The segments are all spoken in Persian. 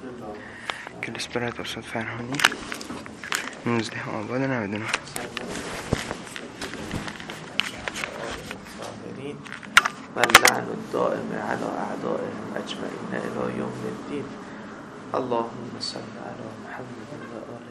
کلاس برات استاد فرهانی 19 آباد 99. و لعن الدائم على اعدائهم اجمعین الی یوم الدین. اللهم صل علی محمد و آل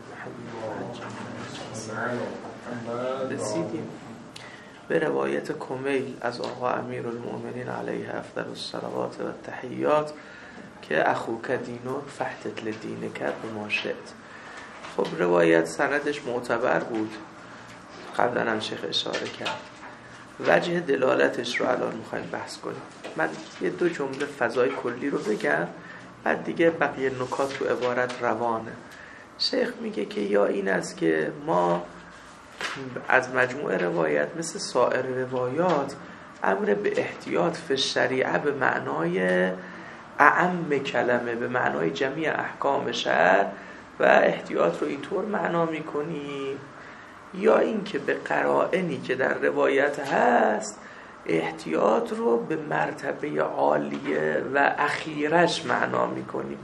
محمد. رسیدیم به روایت کمیل از آقا امیرالمؤمنین علیه افضل الصلوات و التحیات که اخوک دینک فحتت لدینک بما شئت. خب روایت سندش معتبر بود، قبلا هم شیخ اشاره کرد. وجه دلالتش رو الان میخوایم بحث کنیم. من یه دو جمله فضای کلی رو بگم، بعد دیگه بقیه نکات تو عبارت روانه. شیخ میگه که یا این است که ما از مجموع روایت مثل سایر روایات امر به احتیاط فی الشریعه به معنای اعم کلمه، به معنای جمیع احکام شرع و احتیاط رو اینطور معنا میکنیم، یا این که به قرائنی که در روایت هست احتیاط رو به مرتبه عالیه و اخیرش معنا میکنیم.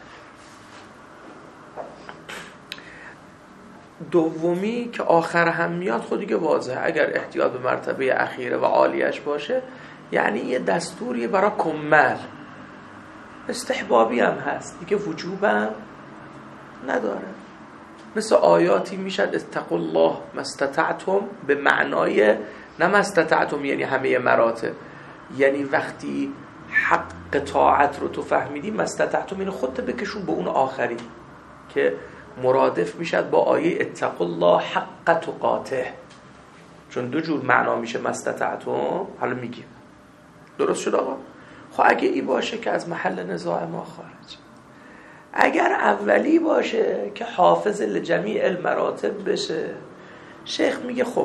دومی که آخر هم میاد خود دیگه واضحه، اگر احتیاط به مرتبه اخیره و عالیش باشه یعنی یه دستوری برای کمل، استحبابی هم هست دیگه، وجوب هم نداره. مثل آیاتی میشد اتقوا الله ما استطعتم به معنای نه ما استطعتم یعنی همه مراتب، یعنی وقتی حق طاعت رو تو فهمیدی ما استطعتم یعنی خودت بکشون به اون آخری که مرادف میشد با آیه اتقوا الله حق تقاته، چون دو جور معنا میشه ما استطعتم. حالا میگیم درست شد آقا؟ خب اگه ای باشه که از محل نزاع ما خارج، اگر اولی باشه که حافظ لجمیع المراتب بشه، شیخ میگه خب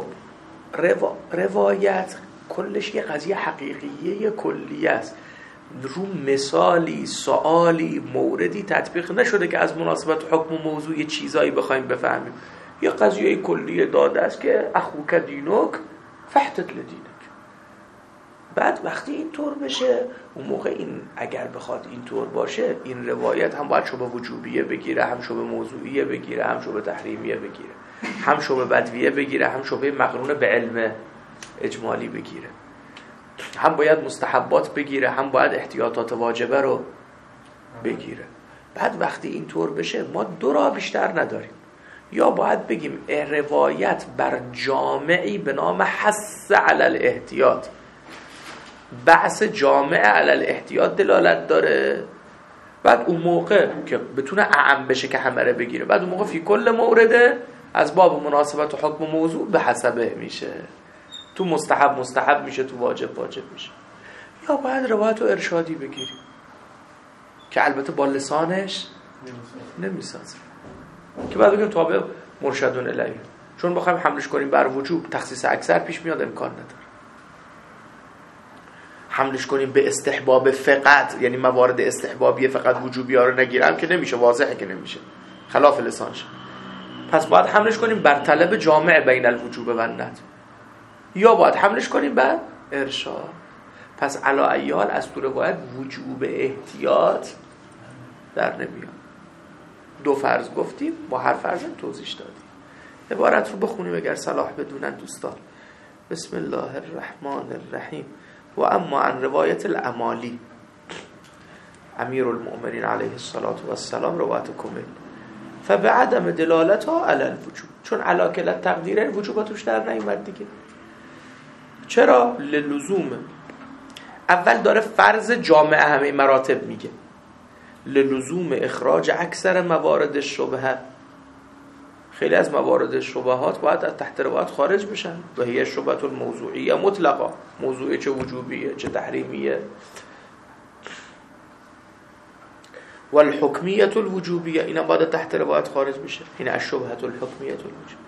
روایت کلش یه قضیه حقیقیه، یه کلیه است، رو مثالی سوالی موردی تطبیق نشده که از مناسبت حکم و موضوع یه چیزایی بخوایم بفهمیم. یه قضیه کلیه داده است که اخوک دینک فحتت لدینک. بعد وقتی اینطور بشه اون موقع این اگر بخواد اینطور باشه این روایت هم باید شبه وجوبیه بگیره، هم شبه موضوعیه بگیره، هم شبه تحریمیه بگیره، هم شبه بدویه بگیره، هم شبه مقرون به علم اجمالی بگیره، هم باید مستحبات بگیره، هم باید احتیاطات واجبه رو بگیره. بعد وقتی اینطور بشه ما دو راه بیشتر نداریم، یا باید بگیم روایت بر جامعی به نام حث علی الاحتیاط، بحث جامع علی الاحتیاط دلالت داره، بعد اون موقع که بتونه اعم بشه که همه رو بگیره، بعد اون موقع فی کل مورده از باب مناسبت و حکم و موضوع به حسبه میشه، تو مستحب میشه، تو واجب میشه. یا باید روایت و ارشادی بگیریم که البته با لسانش نمیسازه، که بعد بگیم تابع مرشدون الیه، چون بخوایم حملش کنیم بر وجوب تخصیص اکثر پیش میاد، امکان نداره. حملش کنیم به استحباب فقط، یعنی موارد استحبابی فقط وجوبی ها رو نگیرم که نمیشه، واضحه که نمیشه، خلاف لسانش. پس باید حملش کنیم بر طلب جامع بین الوجوب و الندب، یا باید حملش کنیم بر ارشاد. پس علی ای حال از تو روایت وجوب احتیاط در نمیاد. دو فرض گفتیم، با هر فرض توضیح دادیم. عبارت رو بخونیم اگر صلاح بدونن دوستان. بسم الله الرحمن الرحیم. و اما عن روایت الامالی امیرالمؤمنین علیه السلام روایت کمیل فبعدم دلالتها علی الوجوب، چون علاکلت تقدیره وجوباتوش در نیومد دیگه. چرا؟ للزوم. اول داره فرض جامع همه مراتب میگه، للزوم اخراج اکثر موارد شبهه، خیلی از موارد شبهات باید از تحت روایت خارج بشن، و هی شبهه الموضوعیه مطلقا، موضوعی چه وجوبیه چه تحریمیه، و الحکمیه الوجوبیه اینا باید تحت روایت خارج بشه، این از شبهه الحکمیه الوجوبیه.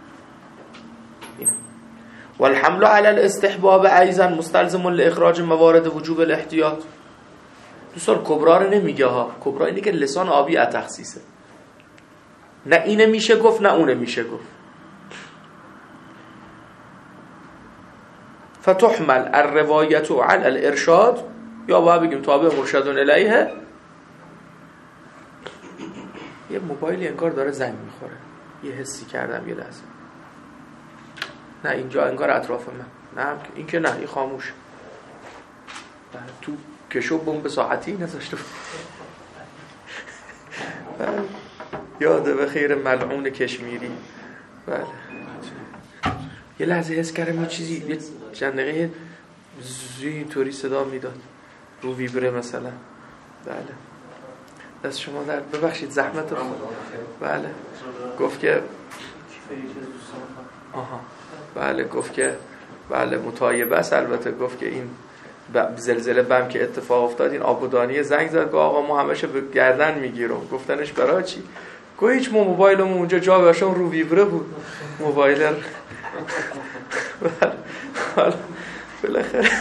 و الحمل علی الاستحباب ایضا مستلزم لاخراج موارد وجوب الاحتیاط. دوستان کبرا رو نمیگه ها، کبرا اینه که لسان آبی از تخصیصه، نه اینه میشه گفت نه اونه میشه گفت. فتحمل الروایت علی الارشاد، یا باید بگیم تابع مرشدون الیه، یه موبایلی انگار داره زنگ میخوره، یه حسی کردم یه لحظه. نه اینجا انگار اطراف من، نه این که نه، این خاموش. تو کشو بمب ساعتی نذاشته بود. یاده به خیر ملعون کشمیری. بله یه لحظه حس کردم یه چیزی، یه چند دقیقه اینطوری صدا میداد رو ویبره مثلا. بله دست شما در، ببخشید زحمت خود. بله گفت که بله گفت که بله متایبه است. البته گفت که این زلزله بم که اتفاق افتاد، این آبودانی زنگ زد، گفت آقا ما همشه به گردن میگیرم. گفتنش برای چی؟ گفت هیچ، ما موبایلمون اونجا جا باشم رو ویبره بود موبایل. بالاخره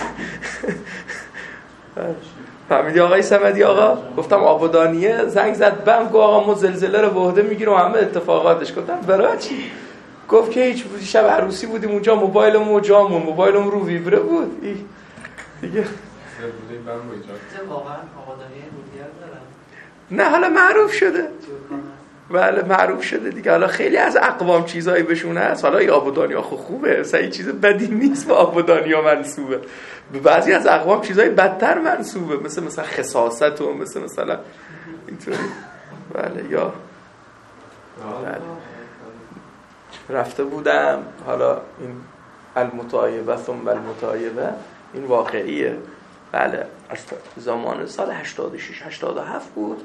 فهمیدی آقای صمدی آقا؟ گفتم آبادانیه زنگ زد بم، گفت آقا ما زلزله رو به عهده میگیرم همه اتفاقاتش. گفتم برای چی؟ گفت که هیچ، شب عروسی بودیم اونجا موبایلمون جامون، موبایلمون رو ویبره بود دیگه. واقعا آبادانیه رودیار دارن؟ نه حالا معروف شده. بله معروف شده دیگه. حالا خیلی از اقوام چیزایی بهشون هست. حالا ای آبادانیا خوبه، اصلا چیز بدی نیست به آبادانیا منسوبه. به بعضی از اقوام چیزای بدتر منسوبه، مثلا خساست و مثلا اینطوری. بله یا بله. رفته بودم، حالا این المتایبه ثم المتایبه این واقعیه. بله از زمان سال 86 87 بود.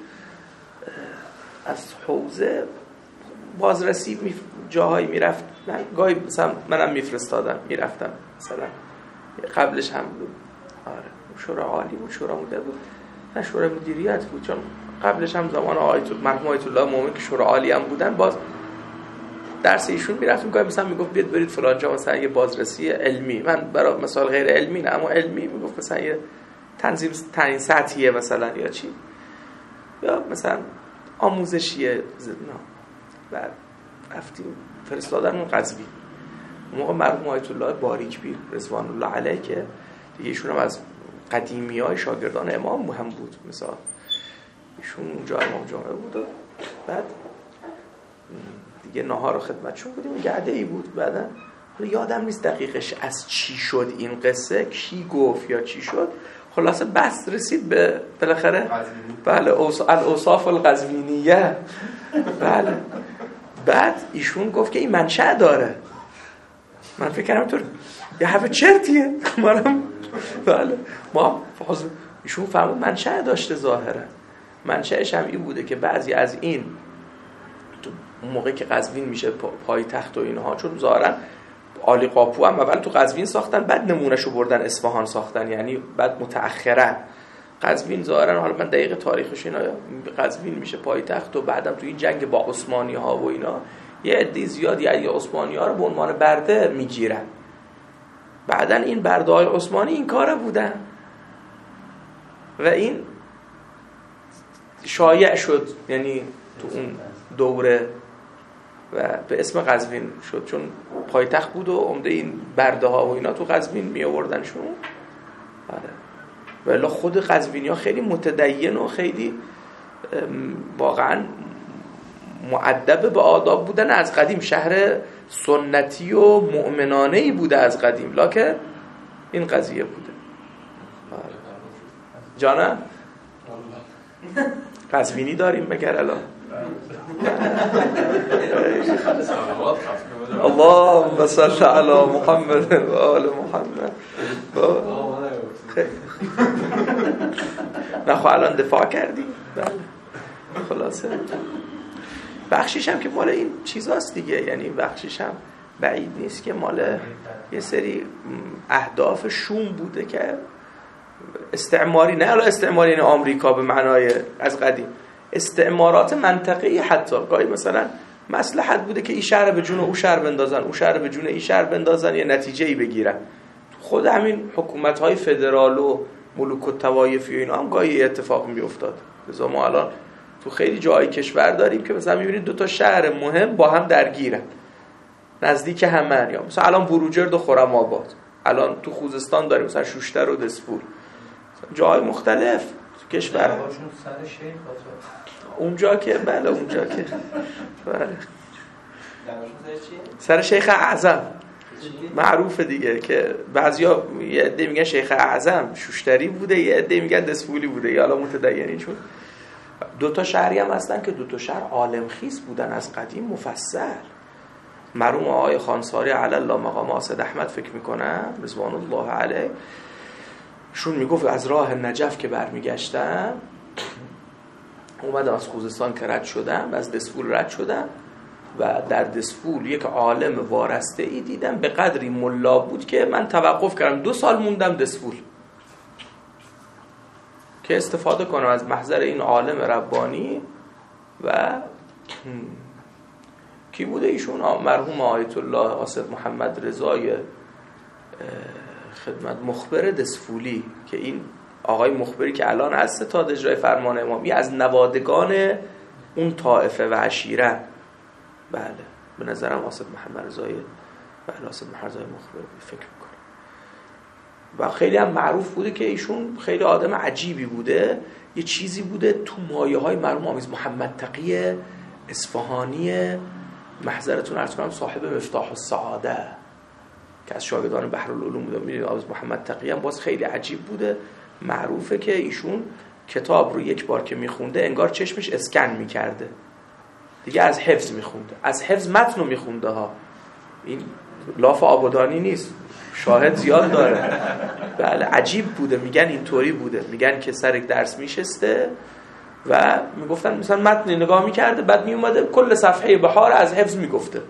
از حوزه بازرسی جاهایی میرفت، من گاهی مثلا منم میفرستادم میرفتم، مثلا قبلش هم بود. آره شورا عالی بود، شورا مدیر بود، نه شورا مدیریت بود، چون قبلش هم زمان مرحوم آیت الله مومن که شورا عالی هم بودن، باز درس ایشون میرفتیم. گاهی مثلا میگفت بیاد برید فلان جا مثلا یه بازرسی علمی، من برای مثال غیر علمی نه اما علمی، میگفت مثلا یه تنظیم سطحیه مثلا یا چی، یا مثلا آموزشیه بعد رفتیم فرستادن قزوین. اون موقع مرحوم آیت الله باریکبیر رضوان الله علیه که دیگه ایشون هم از قدیمیای شاگردان امام هم بود، مثلا ایشون اونجا امام جامعه بود. و بعد دیگه نهار خدمتشون بودیم، گرده ای بود. بعدا یادم نیست دقیقش از چی شد این قصه، کی گفت یا چی شد، خلاصه بحث رسید به بالاخره بله الاوصاف القزوینیه. بله بعد ایشون گفت که این منشأ داره. من فکر کردم تو یه حرف چرتیه. بله ما ایشون فهمون منشأ داشته، ظاهرا منشأش هم این بوده که بعضی از این تو موقعی که قزوین میشه پایتخت و اینها، چون ظاهرا عالی قاپو هم اول تو قزوین ساختن، بعد نمونهشو بردن اصفهان ساختن، یعنی بعد متأخرا قزوین ظاهرا، حالا من دقیق تاریخش اینا، قزوین میشه پایتخت و بعدم تو این جنگ با عثمانی ها و اینا یه عده زیادی از عثمانی ها رو به عنوان برده میگیرن. بعدن این برده های عثمانی این کاره بودن و این شایع شد، یعنی تو اون دوره و به اسم قزوین شد، چون پایتخت بود و عمده این برده ها و اینا تو قزوین می آوردنشون. آره ولی خود قزوینی ها خیلی متدین و خیلی واقعا مؤدب به آداب بودن از قدیم، شهر سنتی و مؤمنانه‌ای بوده از قدیم، لکن این قضیه بوده. آره. جانم قزوینی داریم مگر الان؟ اللهم صل علی محمد و آل محمد. نه خب الان دفاع کردیم. خلاصه بخشیش هم که مال این چیزاست دیگه، یعنی بخشیش هم بعید نیست که مال یه سری اهداف شوم بوده که استعماری، نه الان استعماری یعنی آمریکا به معنای از قدیم، استعمارات منطقه‌ای، حتی گاهی مثلا مصلحت بوده که این شهر به جون او شهر بندازن، او شهر به جون این شهر بندازن، یه نتیجه‌ای بگیرن. خود همین حکومت‌های فدرال و ملوک الطوایفی و اینا هم گاهی اتفاق می‌افتاد. مثلا ما الان تو خیلی جای کشور داریم که مثلا می‌بینید دو تا شهر مهم با هم درگیرن، نزدیک همن، یا مثلا الان بروجرد و خرم آباد، الان تو خوزستان داریم مثلا شوشتر و دسپور، جای مختلف تو کشور. اونجا که بله اونجا که بله سر شیخ اعظم معروفه دیگه که بعضیا یه عده میگن شیخ اعظم شوشتری بوده، یه عده میگن دسفولی بوده، یا حالا متدینی. چون دو تا شهری هم هستن که دو تا شهر عالم خیز بودن از قدیم مفصل. مرحوم آقای خانساری علی الله مقام آسد احمد فکر میکنم رضوان الله علیه، شون میگفت از راه نجف که برمیگشتم اومدم از خوزستان که رد شدم و از دسفول رد شدم و در دسفول یک عالم وارسته ای دیدم به قدری ملا بود که من توقف کردم 2 سال موندم دسفول که استفاده کنم از محضر این عالم ربانی. و کی بوده ایشون؟ مرحوم آیت الله آصد محمد رضای خدمت مخبر دسفولی، که این آقای مخبری که الان از ستاد اجرای فرمان امامی از نوادگان اون طائفه و عشیره. بله به نظرم آصد محمد رضای بله آصد محمد رضای مخبر فکر میکنم. و خیلی هم معروف بوده که ایشون خیلی آدم عجیبی بوده. یه چیزی بوده تو مایه های مرحوم آمیز محمد تقی اصفهانی، محضرتون عرض کنم صاحب مفتاح السعاده که از شاگردان بحرالعلوم بوده. می‌دونید آمیز محمد تقی هم باز خیلی عجیب بوده. معروفه که ایشون کتاب رو یک بار که میخونده انگار چشمش اسکن میکرده دیگه، از حفظ میخونده، از حفظ متن رو میخونده ها. این لاف آبادانی نیست، شاهد زیاد داره. بله عجیب بوده. میگن اینطوری بوده، میگن که سر درس میشسته و میگفتن مثلا متن نگاه میکرده، بعد میومده کل صفحه بحار از حفظ میگفته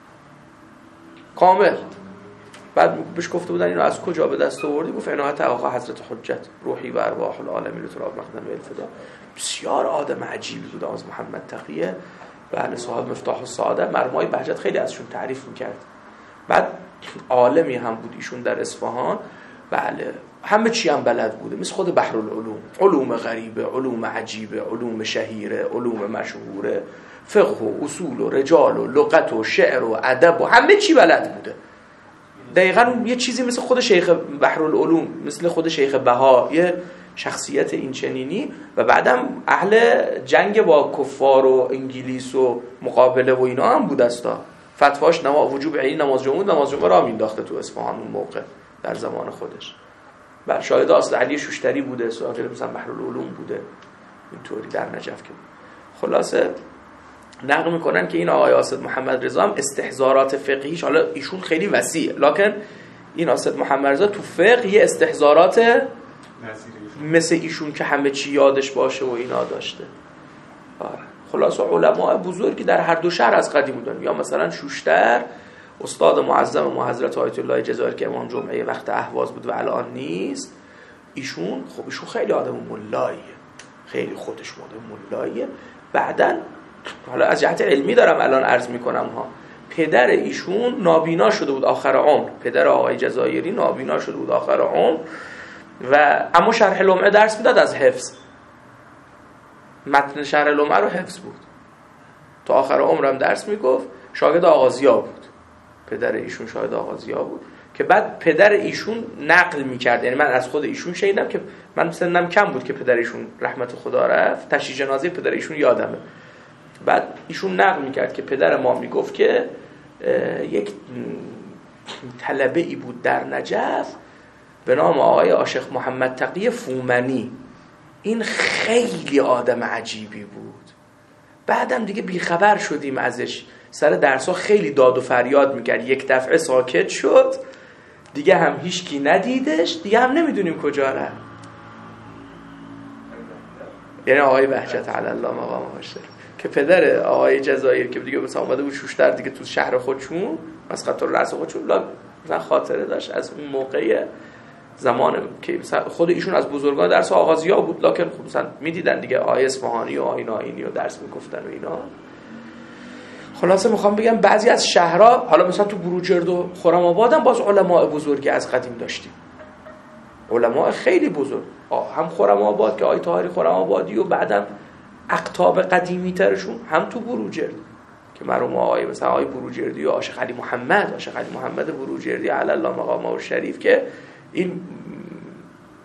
کامل. بعد بهش گفته بودن اینو از کجا به دست آوردی؟ گفت عنایت آقا حضرت حجت روحی و ارواح العالمین لتراب مقدم الفدا. بسیار آدم عجیبی بود از محمد تقیه. بله صاحب مفتاح السعاده. مرحوم بهجت خیلی ازشون تعریف میکرد. بعد عالمی هم بود ایشون در اصفهان. بله همه چی هم بلد بوده، مثل خود بحرالعلوم، علوم غریبه، علوم عجیبه، علوم شهیره، علوم مشهوره، فقه و اصول و رجال و لغت و شعر و ادب و همه چی بلد بوده. دقیقاً یه چیزی مثل خود شیخ بحرالعلوم، مثل خود شیخ بها، یه شخصیت این چنینی. و بعدم اهل جنگ با کفار و انگلیس و مقابله و اینا هم بود استا. فتواش وجوب عین نماز جمعه را مینداخته تو اصفهان اون موقع در زمان خودش. بر شاهد اصل علی شوشتری بوده، صاحب مثلا بحرالعلوم بوده، اینطوری در نجف که. خلاصه نقل میکنن که این آقای آصد محمد رضا هم استحضارات فقهیش، حالا ایشون خیلی وسیع، لکن این آصد محمد رضا تو فقه یه استحضارات مثل ایشون که همه چی یادش باشه و اینا داشته. خلاصه علماء بزرگی در هر دو شهر از قدیم بودن. یا مثلا شوشتر استاد معظم ما حضرت آیت الله جزایر که امام جمعه وقت اهواز بود و الان نیست. ایشون خب ایشون خیلی آدم ملاییه، خیلی خودش ملاییه. بعدن حالا از جهت علمی دارم الان عرض میکنم ها، پدر ایشون نابینا شده بود آخر عمر، پدر آقای جزایری نابینا شده بود آخر عمر و اما شرح لمعه درس میداد از حفظ. متن شرح لمعه رو حفظ بود، تا آخر عمرم درس میگفت. شاگرد آغازیا بود، پدر ایشون شاگرد آغازیا بود که بعد پدر ایشون نقل میکرد. یعنی من از خود ایشون شنیدم که من سنم کم بود که پدر ایشون رحمت خدا رفت، تشییع جنازه پدر ایشون یادمه. بعد ایشون نقل میکرد که پدر ما میگفت که یک طلبه ای بود در نجف به نام آقای عاشق محمد تقی فومنی. این خیلی آدم عجیبی بود. بعدم دیگه بیخبر شدیم ازش، سر درسا خیلی داد و فریاد میکرد، یک دفعه ساکت شد دیگه، هم هیچکی ندیدش دیگه، هم نمیدونیم کجا رفت. یعنی آقای بهجت علی الله مقام باشه که پدر آقای جزایر که دیگه مثلا اومده بود شوشتر دیگه تو شهر خودشون مسقط رأس خودشون، مثلا خاطره داشت از اون موقع زمان که مثلا خود ایشون از بزرگان درس آغازیا بود، لکن خب مثلا میدیدن دیگه آیه اصفهانی و آیین آیینی و درس میگفتن و اینا. خلاصه میخوام بگم بعضی از شهرها، حالا مثلا تو بروجرد و خرم‌آباد هم باز علماء بزرگی از قدیم داشتیم، علماء خیلی بزرگ. هم خرم‌آباد که آیه طاهری خرم‌آبادی و بعدم اقطاب قدیمی ترشون هم تو بروجرد که مرحوم آقای مثلا آقای بروجردی و عاشق علی محمد بروجردی علی الله مقامه الشریف که این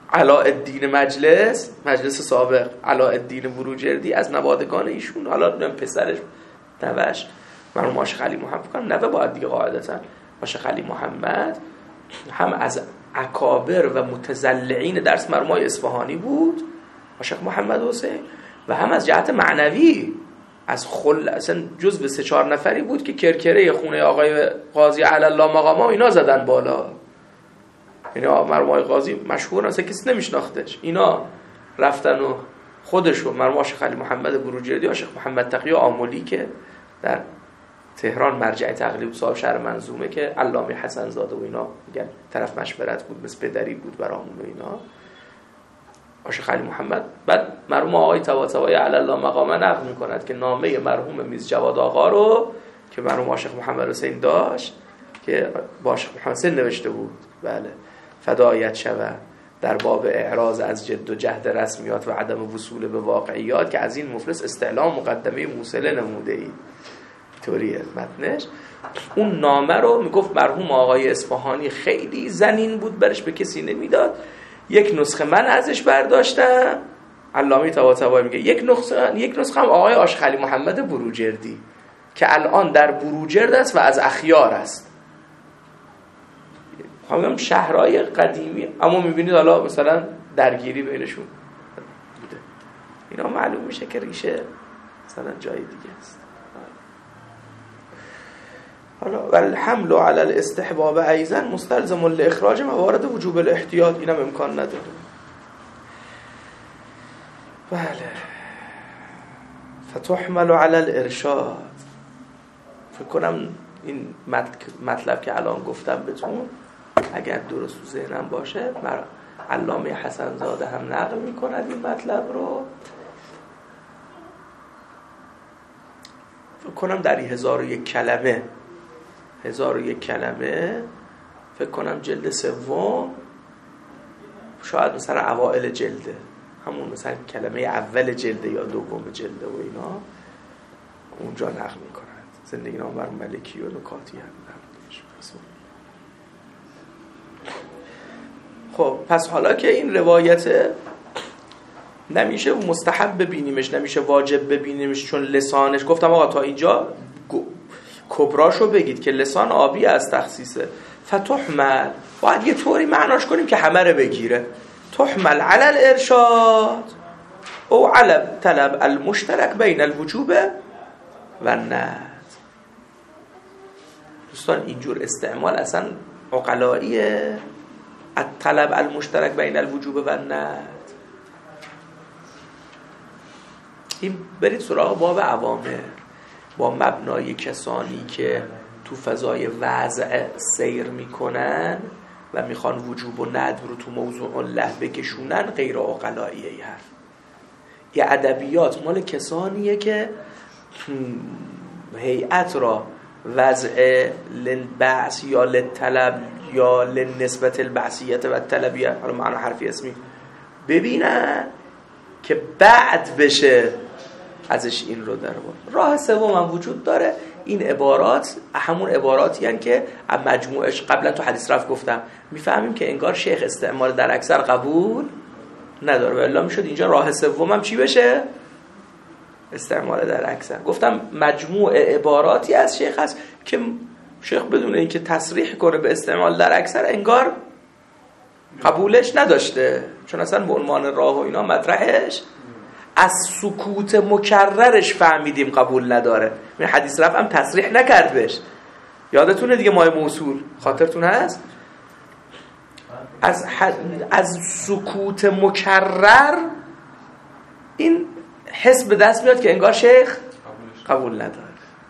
علاءالدین مجلس سابق علاءالدین بروجردی از نوادگان ایشون، حالا پسرش نوش مرحوم آشق علی محمد کنم، نوه باید دیگه قاعدتا آشق علی محمد هم از اکابر و متزلعین درس مرحوم اصفهانی بود آشق محمد حسین، و هم از جهت معنوی از اصلا جزو 3-4 نفری بود که کرکره خونه آقای قاضی علی الله مقامه اینا زدن بالا. اینا مرحوم آقای قاضی مشهور اصلا کسی نمیشناختش، اینا رفتن و خودشو مرحوم آشق علی محمد بروجردی، آشق محمد تقی آملی که در تهران مرجع تقلید صاحب شهر منظومه که علامه حسن زاده و اینا میگن طرف مشورت بود، مثل پدری بود برامون و اینا، آشق علی محمد. بعد مرحوم آقای طباطبایی علی الله مقامه نقل میکند که نامه مرحوم میز جواد آقا رو که مرحوم آشق محمد حسین داشت که با آشق محمد حسین نوشته بود، بله، فدایت شود در باب اعراض از جد و جهد رسمیات و عدم وصول به واقعیات که از این مفلس استعلام مقدمه موصله نموده ای. طوریه متنش. اون نامه رو میگفت مرحوم آقای اصفهانی خیلی زنین بود، برش به کسی نمیداد. یک نسخه من ازش برداشتم، علامه طباطبایی میگه یک نسخه هم آقای آشق علی محمد بروجردی که الان در بروجرد است و از اخیار است. میگم شهرهای قدیمی، اما میبینید حالا مثلا درگیری بینشون بوده، اینا معلوم میشه که ریشه مثلا جای دیگه است. حالا والحمل على الاستحباب ایضا مستلزم لاخراج موارد وجوب الاحتیاط، اینم امکان نداره. بله. فتحمل على الارشاد. فکر کنم این مطلب که الان گفتم بهتون اگر درست تو ذهنم باشه، علامه حسن زاده هم نقل میکند این مطلب رو، فکر کنم در 1001 کلمه فکر کنم جلد 3، شاید مثلا اوائل جلده، همون مثلا کلمه اول جلده یا دوم جلده و اینا اونجا نقل میکنند. زندگی نامه بر ملکی و نکاتی هم خب پس حالا که این روایت نمیشه مستحب ببینیمش، نمیشه واجب ببینیمش، چون لسانش گفتم آقا تا اینجا کبراشو بگید که لسان آبی از تخصیصه. فتحمل باید یه طوری معناش کنیم که همه رو بگیره. تحمل علی الارشاد او علی طلب المشترک بین الوجوب و الندب. دوستان اینجور استعمال اصلا عقلاییه، الطلب المشترک بین الوجوب و الندب. این برید سراغ باب اوامر با مبنای کسانی که تو فضای وضع سیر میکنن و میخوان وجوب و ندب رو تو موضوع له بکشونن، غیر عقلاییه. ای حرف یه ادبیات مال کسانیه که هیئت را وضع للبعث یا للطلب یا للنسبت البعثیت و الطلبیه، حالا معنی حرفی اسمی، ببینن که بعد بشه ازش این رو در بود. راه سوم هم وجود داره. این عبارات همون عباراتی هستند که مجموعش قبلا تو حدیث رفت گفتم، میفهمیم که انگار شیخ استعمال در اکثر قبول نداره، و الا میشد اینجا راه سوم هم چی بشه؟ استعمال در اکثر. گفتم مجموع عباراتی از شیخ هست که شیخ بدون اینکه تصریح کنه به استعمال در اکثر انگار قبولش نداشته، چون اصلا به عنوان راه و اینا مطرحش از سکوت مکررش فهمیدیم قبول نداره. من حدیث رفت هم تصریح نکرد بهش، یادتونه دیگه مای موصول، خاطرتون هست؟ از سکوت مکرر این حس به دست میاد که انگار شیخ قبول نداره.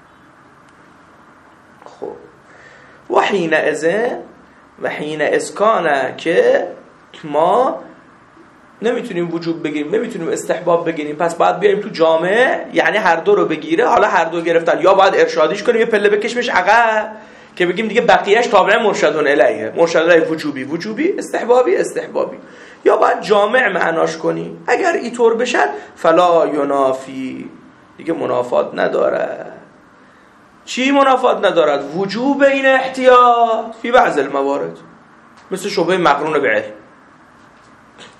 خب و حین اسکانه که ما نمیتونیم وجوب بگیریم، نمیتونیم استحباب بگیریم، پس باید بیایم تو جامعه، یعنی هر دو رو بگیره. حالا هر دو گرفتن، یا باید ارشادیش کنیم یه پله بکشیمش عقب که بگیم دیگه بقیهش تابع مرشدون الیه، مرشد الیه وجوبی، استحبابی، یا باید جامع معناش کنیم. اگر اینطور بشه فلا ینافی، دیگه منافات نداره. چی منافات ندارد؟ وجوب این احتیاط فی بعض الموارد، مثل شبهه مقرون به علم.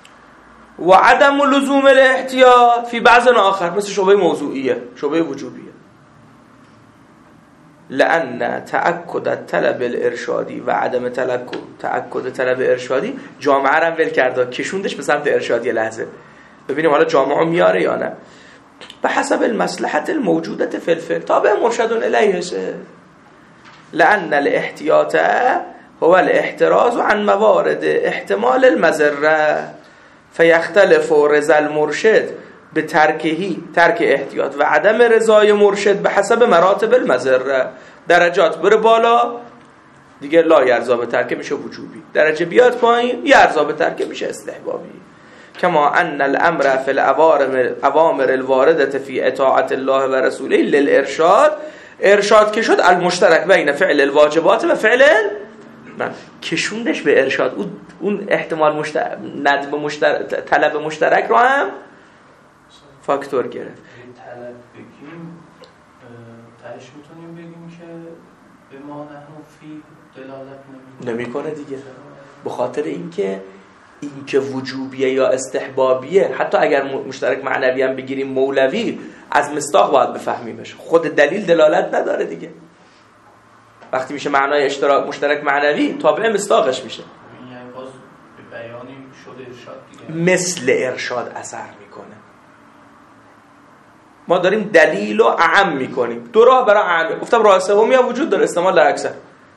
و عدم لزوم الاحتیاط فی بعض آخر، مثل شبهه موضوعیه، شبهه وجوبیه. لأن تأکد طلب الارشادی و عدم تأکد طلب ارشادی جامعه رو ول کرده، کشوندش به سمت ارشاد. یه لحظه ببینیم حالا جامعه میاره یا نه. به حسب المصلحت الموجودة فی الفقه تابع مرشد الیه. لأن الاحتیاط هو الاحتراز عن موارد احتمال المضره فیختلف رضا المرشد به ترک احتیاط و عدم رضای مرشد به حسب مراتب المضره. درجات بره بالا دیگه لا یرضا به ترک میشه وجوبی، درجه بیاد پایین یرضا به ترک میشه استحبابی. کما ان الامر فی الاوامر الوارده فی اطاعت الله و رسوله للارشاد، ارشاد که شد المشترک بین فعل الواجبات و فعل کشوندش به ارشاد. اون احتمال طلب مشترک رو هم فاکتور گرفت. این طلب بگیم تهش میتونیم بگیم که به ما نحن فی دلالت نمیکنه دیگه، به خاطر اینکه وجوبیه یا استحبابیه. حتی اگر مشترک معنوی هم بگیریم مولوی، از مصداق باید بفهمیمش، خود دلیل دلالت نداره دیگه. وقتی میشه معنای اشتراک مشترک معنوی تابع مصداقش میشه، یعنی باز به بیانی شده ارشاد دیگه، مثل ارشاد اثر میکنه. ما داریم دلیل رو اعم میکنیم. دو راه برای اعم، گفتم راه سومی هم وجود داره، استعمال در اکثر.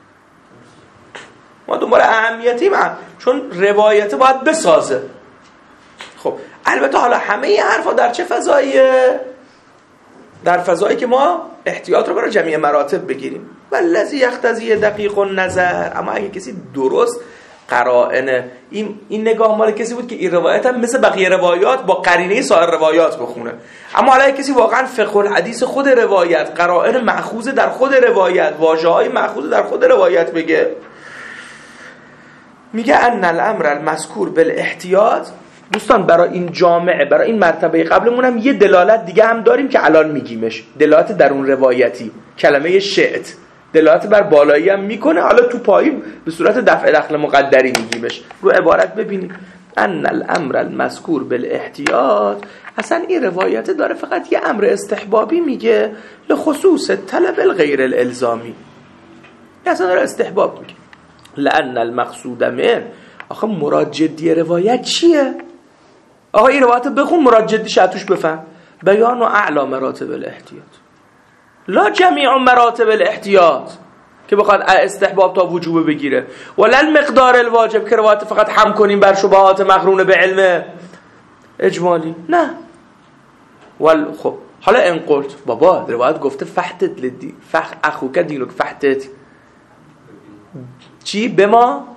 ما دنبال اهمیتیم چون روایت باید بسازه. خب البته حالا همه این حرفا در چه فضاییه؟ در فضایی که ما احتیاط رو برای جمعی مراتب بگیریم. والذی یقتضی دقیق النظر. اما اگه کسی درست قرائنه، این نگاه مال کسی بود که این روایت هم مثل بقیه روایات با قرینه سایر روایات بخونه. اما حالا کسی واقعا فقه الحدیث خود روایت، قرائن مأخوذ در خود روایت، واژه‌های مأخوذ در خود روایت بگه، میگه ان الامر المذکور بالاحتیاط. دوستان برای این جامعه، برای این مرتبه قبلمون هم یه دلالت دیگه هم داریم که الان میگیمش، دلالت درون روایتی. کلمه شئت دلالت بر بالایی هم میکنه، حالا تو پایین به صورت دفع دخل مقدری میگیمش. رو عبارت ببینید ان الامر المذکور بالاحتیاط. اصلا این روایت داره فقط یه امر استحبابی میگه، لخصوص طلب الغیر الالزامی. اصلا داره استحباب میگه. لأن المقصود من، آخه مراد جدی روایت چیه؟ آقا این روایت بخون، مراد جدی شاتوش بفهم. بیان و اعلی مراتب الاحتیاط، لا جمیع مراتب الاحتیاط که بخواد استحباب تا وجوب بگیره، ولا المقدار الواجب که روایت فقط هم کنیم بر شبهات مقرون به علم اجمالی. نه. خب حالا ان قلت بابا روایت گفته فحتت لدی اخوک دینک فحتت چی؟ به ما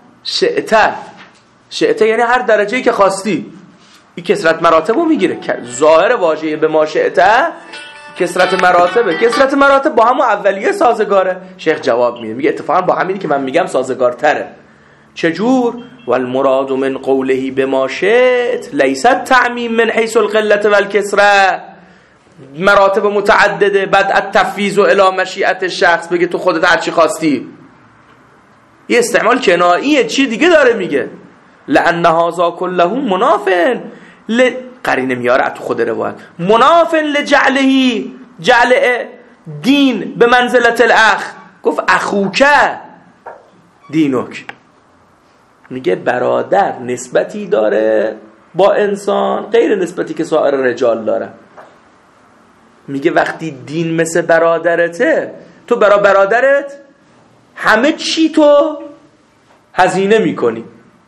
شئته یعنی هر درجه‌ای که خواستی. این کثرت مراتبو میگیره. ظاهر واژه به ما شئته کثرت مراتبه. کثرت مراتب با همون اولیه سازگاره. شیخ جواب میده، میگه اتفاقا با همینی که من میگم سازگارتره. چجور؟ والمراد من قوله بما شئت لیست تعمیم من حیث القلة والکثرة. مراتب متعدده، بعد التفویض الی مشیئت الشخص، بگه تو خودت هر چی خواستی. یه استعمال کناییه، چی دیگه داره میگه. لأن هذا كله منافن قرینه میاره تو خود روایت، منافن لجعله جعل دین به منزلت الاخ. گفت اخوک دینک، میگه برادر نسبتی داره با انسان غیر نسبتی که سایر رجال داره. میگه وقتی دین مثل برادرته، تو برای برادرت همه چی تو هزینه میکنی.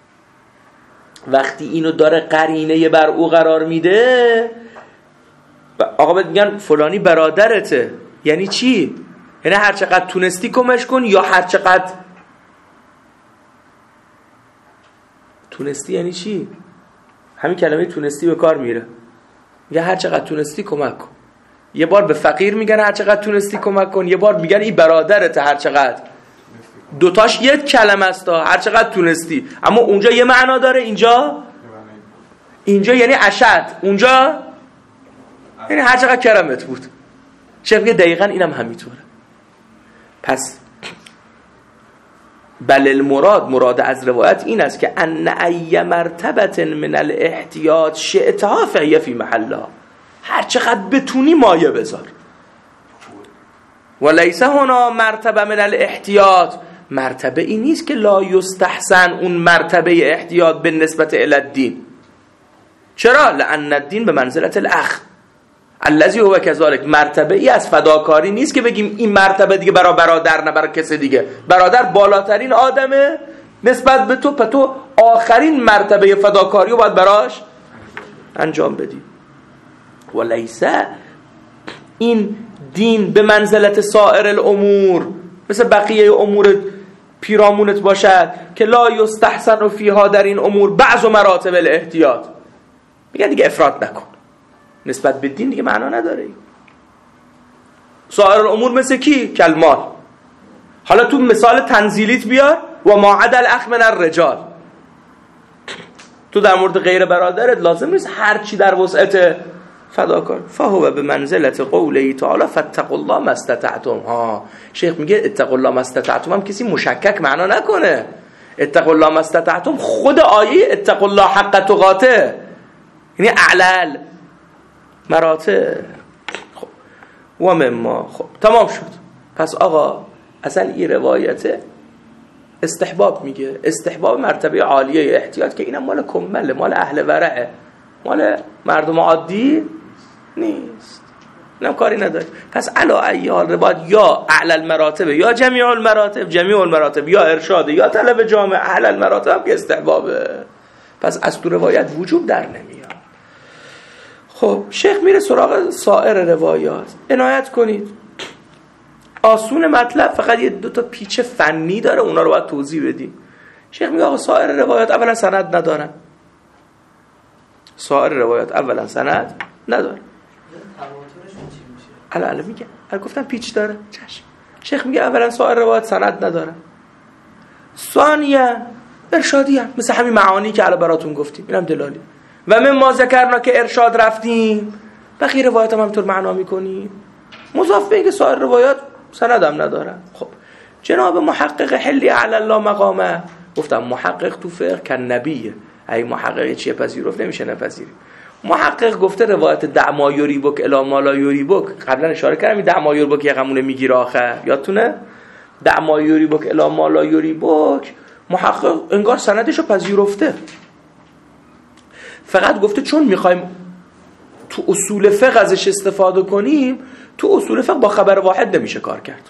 وقتی اینو داره قرینه بر او قرار میده، آقا بهت میگن فلانی برادرته، یعنی چی؟ یعنی هر چقدر تونستی کمش کن، یا هر چقدر تونستی. یعنی چی؟ همین کلمه تونستی به کار میره. میگه هر چقدر تونستی کمک کن. یه بار به فقیر میگن هر چقدر تونستی کمک کن، یه بار میگن این برادرته هر چقدر. دوتاش یک کلمه است، هر چقدر تونستی. اما اونجا یه معنا داره، اینجا یعنی اشد، اونجا یعنی هر چقدر کرمت بود. شیخ میگه دقیقاً اینم همینطوره. پس بل مراد از روایت این است که ان ای مرتبه من الاحتیاط شئتها فهی فی محلها، هر چقدر بتونی مایه بذار. ولیس هنا مرتبه من الاحتیاط، مرتبه این نیست که لا یستحسن اون مرتبه احتیاط به نسبت الی الدین. چرا؟ لان الدین به منزلت الاخ الذی هو کذالک، مرتبه ای از فداکاری نیست که بگیم این مرتبه دیگه برای برادر نه برای کسی دیگه، برادر بالاترین آدمه نسبت به تو، تو آخرین مرتبه فداکاری رو باید براش انجام بدی. ولیس این دین به منزلت سایر الامور، مثل بقیه امور پیرامونت باشد که لا یستحسن فیها، در این امور بعض مراتب الاحتیاط، میگن دیگه افراط نکن، نسبت به دین دیگه معنا نداره. سایر الامور مثل کی؟ کلمال. حالا تو مثال تنزیلیت بیار و ما عدا الاخ من الرجال، تو در مورد غیر برادرت لازم نیست هر چی در وسعت فداکار. فهو به منزلت قوله تعالی فاتقوا الله ما استطعتم. شیخ میگه اتقوا الله ما استطعتم هم کسی مشکک معنا نکنه. اتقوا الله ما استطعتم خود آیه اتقوا الله حق تقاته، یعنی اعلال مراتب. خب و مما، خب تمام شد. پس آقا اصلا این روایت استحباب میگه، استحباب مرتبه عالیه احتیاط، که اینم مال کمله، مال اهل ورعه، مال مردم عادی نیست، اینم کاری نداره. پس علا ای حال روایت یا اعلی المراتب یا جمیع المراتب یا ارشاد یا طلب جامع، اعلی المراتب هم که استحبابه، پس از تو روایت وجوب در نمیاد. خب شیخ میره سراغ سایر روایات. عنایت کنید آسون مطلب فقط یه دو تا پیچ فنی داره، اونا رو باید توضیح بدیم. شیخ میگه آقا سایر روایات اولا سند ندارن، سایر روایات اولا سند نداره. الان میگه گفتم پیچ داره، چشم. شیخ میگه اولا سایر روایات سند نداره، ثانیا ارشادی هم مثل همین معانی که الان براتون گفتیم، اینم دلالی. و من ما ذکرنا که ارشاد رفتیم بقیه روایات هم همینطور معنا میکنیم، مضاف به اینکه سایر روایات سند هم ندارن. خب جناب محقق حلی اعلی الله مقامه، گفتم محقق تو فقه کن نبیه، ای محقق چیه پذیرفت نمیشه نپذیری. محقق گفته روایت دعما یوریبک الی ما لا یوریبک، قبلا اشاره کردم دعما یوریبک یه غمونه میگیره آخر، یادتونه؟ دعما یوریبک الی ما لا یوریبک، محقق انگار سندشو پذیرفته، فقط گفته چون میخوایم تو اصول فقه ازش استفاده کنیم، تو اصول فقه با خبر واحد نمیشه کار کرد.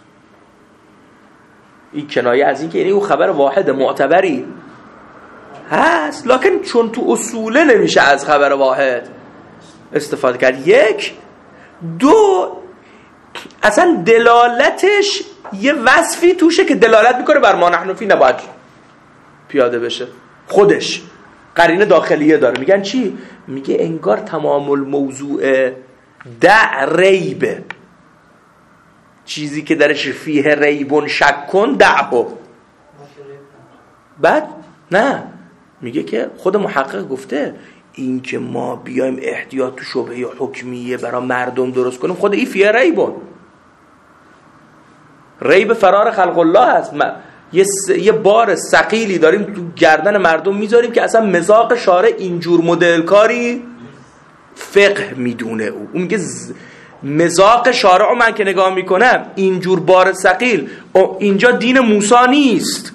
این کنایه از این که یعنی اون خبر واحد معتبری هست، لکن چون تو اصوله نمیشه از خبر واحد استفاده کرد. یک، دو، اصلا دلالتش یه وصفی توشه که دلالت میکنه بر ما نحن فی نباید پیاده بشه، خودش قرینه داخلیه داره. میگن چی؟ میگه انگار تمام الموضوع دع ریبه، چیزی که درش فیه ریبون شک کن دعو. بعد نه، میگه که خود محقق گفته این که ما بیایم احتیاط تو شبهه حکمیه برای مردم درست کنیم، خود این فیه ریبون، ریب فرار خلق الله هست. یه بار ثقیلی داریم تو گردن مردم میذاریم که اصلا مذاق شارع اینجور مدل کاری فقه میدونه. اون میگه مذاق شارع من که نگاه میکنم اینجور بار ثقیل، اینجا دین موسی نیست،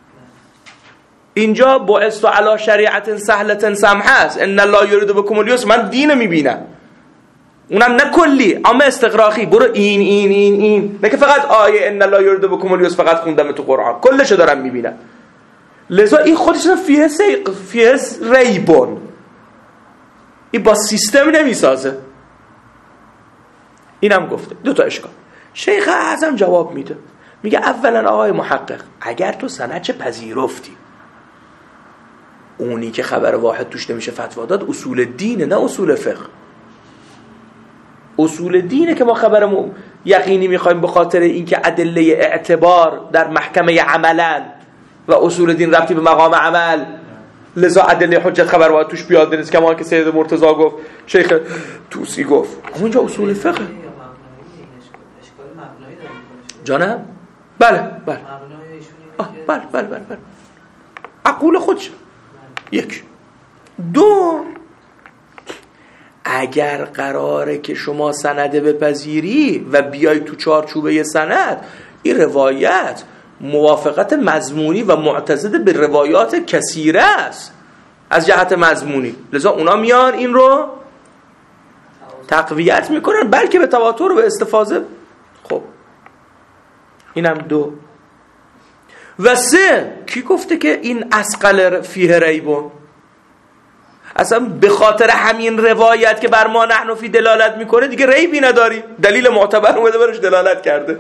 اینجا بعثت علی شریعت سهلة سمحه است، ان الله یرید بکم الیسر، من دین میبینم، اونم نه کلی اما استقراقی، برو این نه که فقط آیه ان الله یرید بکم الیسر فقط خوندم تو قرآن، کلشو دارم میبینم. لذا این خودش فیه ریبون، این با سیستم نمیسازه. اینم گفته دو تا اشکال. شیخ اعظم جواب میده، میگه اولا آقای محقق اگر تو سند چه پذیرفتی، اونی که خبر واحد توش نمیشه فتوا داد اصول دینه نه اصول فقه. اصول دینه که ما خبر یقینی میخوایم به خاطر اینکه ادله اعتبار در محکمه عملن و اصول دین ربطی به مقام عمل، لذا ادله حجت خبر واحد توش بیاد نیست، کما که سید مرتضی گفت، شیخ توسی گفت، اونجا اصول فقه. جانم؟ بله بله عقول خودش. یک. دو، اگر قراره که شما سند بپذیری و بیای تو چارچوبه سند، این روایت موافقت مضمونی و معتضد به روایات کثیره است از جهت مضمونی، لذا اونا میان این رو تقویت میکنن، بلکه به تواتر و به استفاضه. خب اینم دو. و سه، کی گفته که این اسقل فیه ریبون؟ اصلا به خاطر همین روایت که بر ما نحن فی دلالت میکنه دیگه ریبی نداری، دلیل معتبر اومده برش دلالت کرده.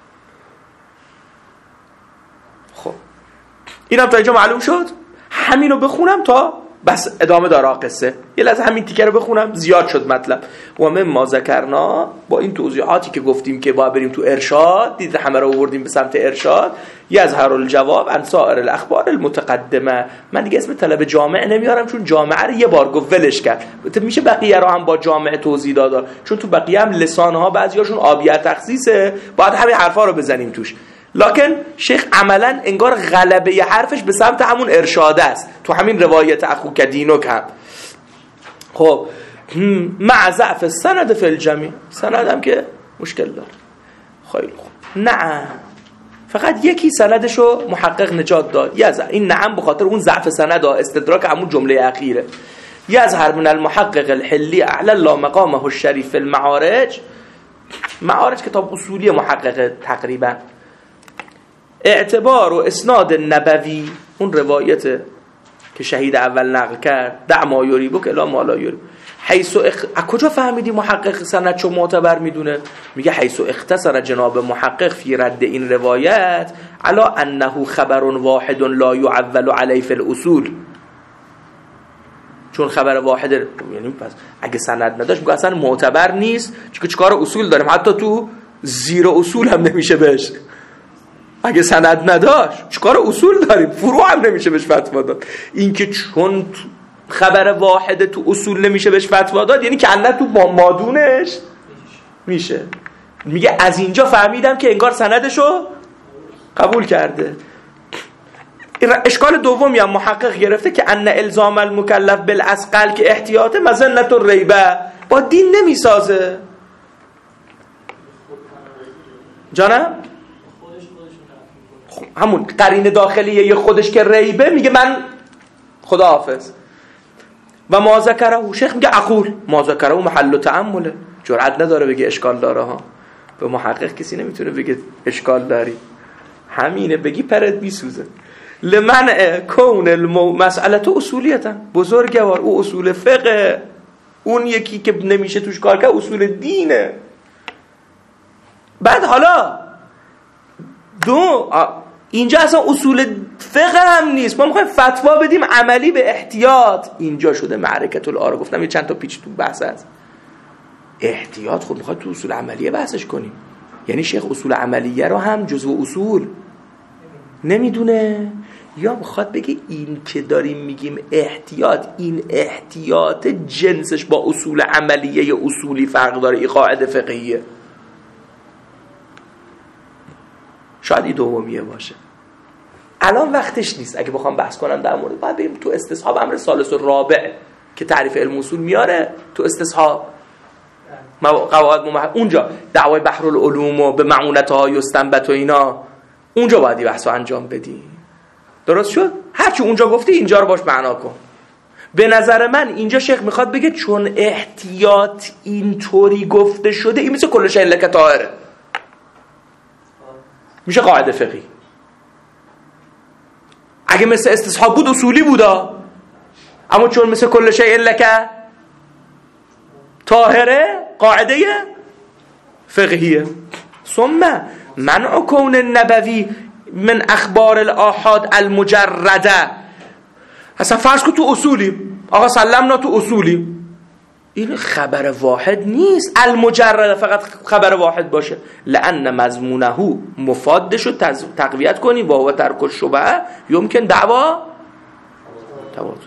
خب اینم تا اینجا معلوم شد. همینو بخونم تا بس ادامه داره قصه. یه لحظه همین تیکه رو بخونم، زیاد شد مطلب. و من ما ذکرنا، با این توضیحاتی که گفتیم که باید بریم تو ارشاد، دید همه رو آوردیم به سمت ارشاد. یظهر الجواب عن سائر الاخبار المتقدمه. من دیگه اسم طلب جامع نمیارم چون جامعه رو یه بار گفت ولش کرد. میشه بقیه رو هم با جامع توضیح داد، چون تو بقیه هم لسانها بعضیاشون آبیه تخصیصه، باید همین حرفا رو بزنیم توش. لکن شیخ عملا انگار غلبه حرفش به سمت همون ارشاد است تو همین روایت اخوک دینک هم. خب مع ضعف السند فی الجمیع، سند هم که مشکل داره. خیلی خوب. نه فقط یکی سندشو محقق نجات داد. این نعم به خاطر اون ضعف سند، استدراک همون جمله اخیره. یظهر من المحقق الحلی اعلی الله مقامه الشریف المعارج. معارج کتاب اصولی محقق تقریبا. اعتبار و اسناد نبوی، اون روایت که شهید اول نقل کرد، دع ما یریبک الی ما لا یریبک. حیث کجا فهمیدی محقق سند چو معتبر میدونه؟ میگه حیث اختصر جناب محقق فی رد این روایت علی انه خبر واحد لا یعول علیه فی الاصول. چون خبر واحد، یعنی پس اگه سند نداشت میگه اصلا معتبر نیست، چون چیکار اصول داریم، حتی تو زیر اصول هم نمیشه بهش. اگه سند نداشت چیکار اصول داریم، فروع هم نمیشه بهش فتوا داد. این که چون خبر واحد تو اصول نمیشه بهش فتوا داد، یعنی که اندر تو مادونش میشه. میگه از اینجا فهمیدم که انگار سندشو قبول کرده. اشکال دومی هم محقق گرفته که ان الزام المکلف بالعسقل که احتیاط مظنه الریبه، با دین نمیسازه. جانم همون قرینه داخلیه یه خودش که ریبه، میگه من خدا حافظ. و ما ذکره، شیخ میگه عقول ما ذکره محل تأمله، جرأت نداره بگه اشکال داره ها. به محقق کسی نمیتونه بگه اشکال داری، همینه بگی پرت میسوزه. لمنع کون مسئله اصولیتا، بزرگوار او اصول فقه، اون یکی که نمیشه توش کار کرد اصول دینه. بعد حالا اینجا اصلا اصول فقه هم نیست، ما میخوایم فتوا بدیم عملی به احتیاط. اینجا شده معرکت الآراء. گفتم یه چند تا پیچ تو بحث هست. احتیاط خود میخواد تو اصول عملیه بحثش کنیم، یعنی شیخ اصول عملیه رو هم جزو اصول نمیدونه، یا میخواد بگه این که داریم میگیم احتیاط، این احتیاط جنسش با اصول عملیه یا اصولی فرق داره، این قاعده فقهیه. شاید این دومیه باشه. الان وقتش نیست. اگه بخوام بحث کنم در مورد، باید بریم تو استصحاب امر ثالث و رابع که تعریف علم اصول میاره تو استصحاب قواعد اونجا دعوای بحر العلوم و به معونتها یستنبط و اینا، اونجا باید این بحثو انجام بدی. درست شد؟ هرچی اونجا گفتی اینجا رو باش معنا کن. به نظر من اینجا شیخ میخواد بگه چون احتیاط اینطوری گفته شده، این مثل کل شیء لک طاهره، میشه قاعده فقهی. اگه مثل استصحاب بود اصولی بودا، اما چون مثل کل شیء لک طاهره قاعده فقهیه. ثم منع کون النبوی من اخبار الآحاد المجرده. اصلا فرض کن تو اصولی، آقا سلمنا تو اصولی، این خبر واحد نیست المجرد فقط خبر واحد باشه. لأن مضمونه مفادش رو تقویت کنی و هو ترک الشبهه یمکن دعوا تواتر.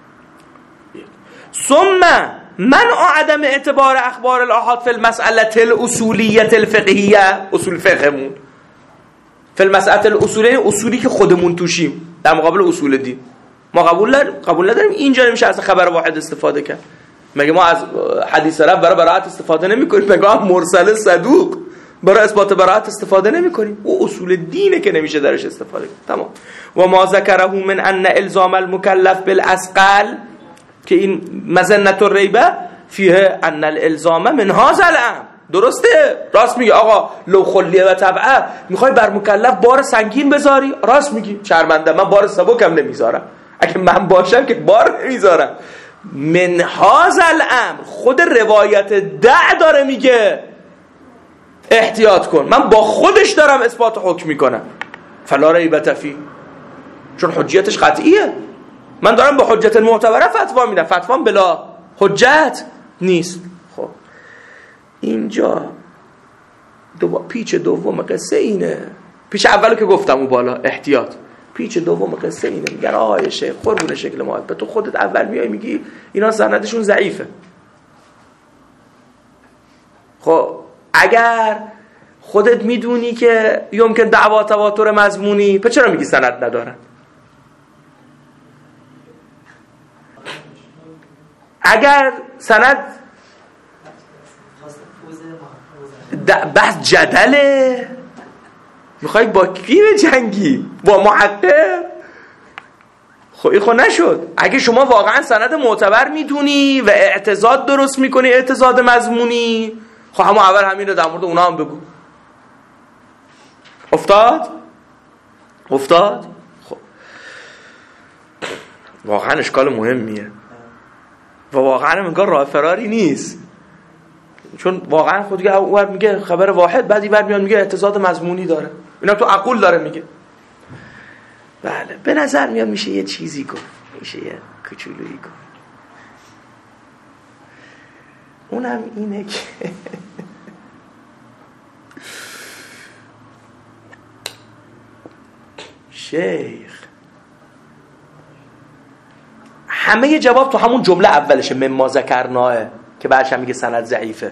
ثم منع عدم اعتبار اخبار الاحاد فی المسئله الاصولیه الفقهیه، اصول فقهمون فی المسأله الاصولی، اصولی که خودمون توشیم در مقابل اصول دین. ما قبول نداریم اینجا نمیشه از خبر واحد استفاده کرد. مگه ما از حدیث رب برای براءت استفاده نمی‌کنیم؟ مگه ما مرسل صدوق برای اثبات براءت استفاده نمی‌کنیم؟ او اصول دینه که نمیشه درش استفاده کرد. تمام. و ما ذکره من ان الزام المکلف بالاثقال، که این مظنه الریبه فیه ان الالزام من هذا الامر. درسته، راست میگه آقا. لو خلیه و تبعه، میخوای بر مکلف بار سنگین بذاری؟ راست میگی، شرمنده، من بار سبکم نمیذارم. اگه من باشم که بار نمیذارم. من هذا الامر، خود روایت داره میگه احتیاط کن. من با خودش دارم اثبات حکم میکنم. فلا ریبة فیه، چون حجیتش قطعیه. من دارم با حجت معتبره فتوا میدم، فتوام بلا حجت نیست. خب اینجا پیچ دوم قصه اینه. پیچ اولو که گفتم اون بالا احتیاط، پیچ دوم قصه اینه. میگن آقای شیخ قربون شکل ماهد، به تو خودت اول میای میگی اینا سندشون ضعیفه. خب اگر خودت میدونی که یمکن دعوا تواتر مضمونی، پس چرا میگی سند ندارن؟ اگر سند بحث جدله، میخوای با کی بجنگی؟ با محقق؟ خب این خود نشد. اگه شما واقعا سند معتبر میدونی و اعتضاد درست میکنی، اعتضاد مضمونی، خب همون اول همین رو در مورد اونا هم بگو. افتاد؟ خب واقعا اشکال مهمیه و واقعا انگار راه فراری نیست، چون واقعا خود دیگه اول میگه خبر واحد، بعدی بعد میاد میگه اعتضاد مضمونی داره. اینا تو عقول داره میگه. بله به نظر میاد میشه یه چیزی کن، میشه یه کوچولویی کن. اونم اینه که شیخ همه جواب تو همون جمله اولشه، مما ذکرناه، که بعدش هم میگه سند ضعیفه.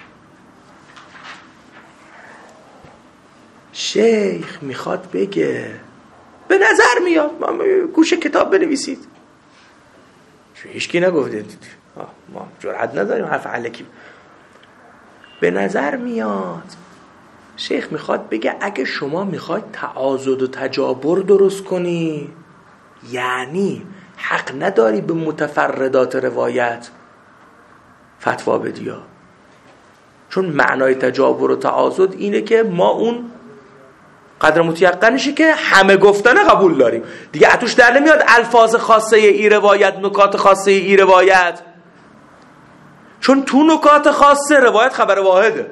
شیخ میخواد بگه به نظر میاد، گوشه کتاب بنویسید، هیچکی نگفته، ما جرأت نداریم حرف علکی. به نظر میاد شیخ میخواد بگه اگه شما میخواید تعاضد و تجابر درست کنی، یعنی حق نداری به متفردات روایت فتوا بدی، چون معنای تجابر و تعاضد اینه که ما اون قدر متیقنشه که همه گفتن قبول داریم دیگه. اتوش در نمیاد الفاظ خاصه ای روایت، نکات خاصه ای روایت، چون تو نکات خاصه روایت خبر واحده.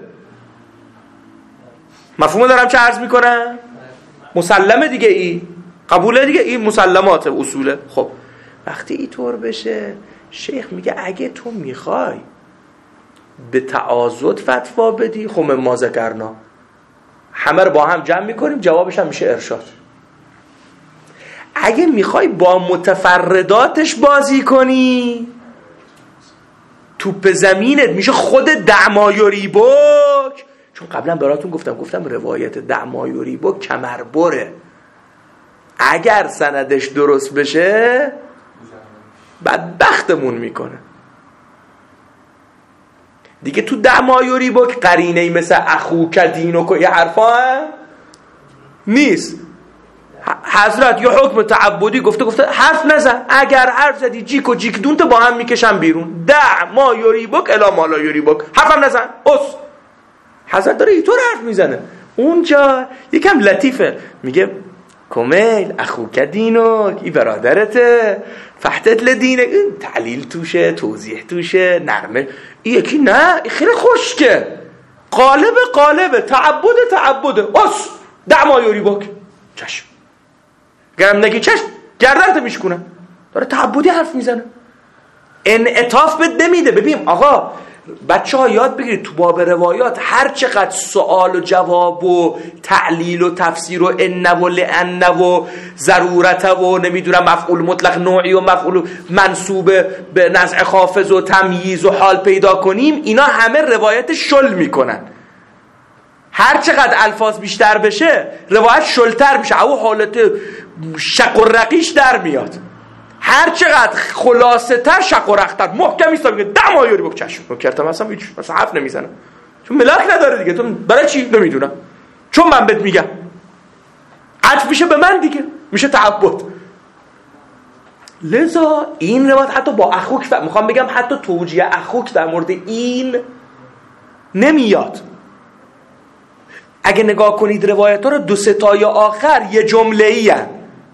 مفهوم دارم چه عرض میکنم؟ مسلمه دیگه، ای قبوله دیگه، این مسلمات اصوله. خب وقتی اینطور بشه شیخ میگه اگه تو میخوای به تعاضد فتوا بدی، خب ما ذکرنا همه رو با هم جمع میکنیم، جوابش هم میشه ارشاد. اگه میخوای با متفرداتش بازی کنی، توپ زمینت میشه خود دعمایوریبک، چون قبلا براتون گفتم روایت دعمایوریبک کمربره. اگر سندش درست بشه بدبختمون میکنه دیگه. تو دعمایوریبک قرینه‌ای مثل اخوک دینک یه حرفا نیست. حضرت یه حکم تعبدی گفته حرف نزن، اگر حرف زدی جیک و جیک دونت با هم میکشن بیرون. دعمایوریبک الا ما لا یوریبک، حرفم نزن. حضرت داره اینطور حرف میزنه. اونجا یکم لطیفه، میگه کمیل اخوک دینک، این برادرته، فحتت لدینک، این تعلیل توشه، توضیح توشه، نرمه. این یکی نه، این خیلی خوشگه، قالب تعبده. دعمایوریبک چشم، گرم نگی چشم، گردنت میشکنم. داره تعبدی حرف میزنه، انعطاف بد نمیده. ببین آقا بچه ها یاد بگیرید تو باب روایات هر چقدر سوال و جواب و تعلیل و تفسیر و ان و لان و ضرورت و نمیدونم مفعول مطلق نوعی و مفعول منصوب به نزع خافض و تمییز و حال پیدا کنیم، اینا همه روایت شل میکنن. هر چقدر الفاظ بیشتر بشه روایت شلتر میشه، او حالت شق و رقیش در میاد. هر چقدر خلاصه تر شق و رقتر محکم ایستا میگه دمایاری بک چشم نکرتم مثلا حرف نمیزنم چون ملاک نداره دیگه. تو برای چی؟ نمیدونم، چون من بهت میگم. عطف میشه به من دیگه، میشه تعبد. لذا این روایت حتی با اخوک میخوام بگم حتی توجیه اخوک در مورد این نمیاد. اگه نگاه کنید روایت ها رو 2 تای آخر یه جمله ای هن.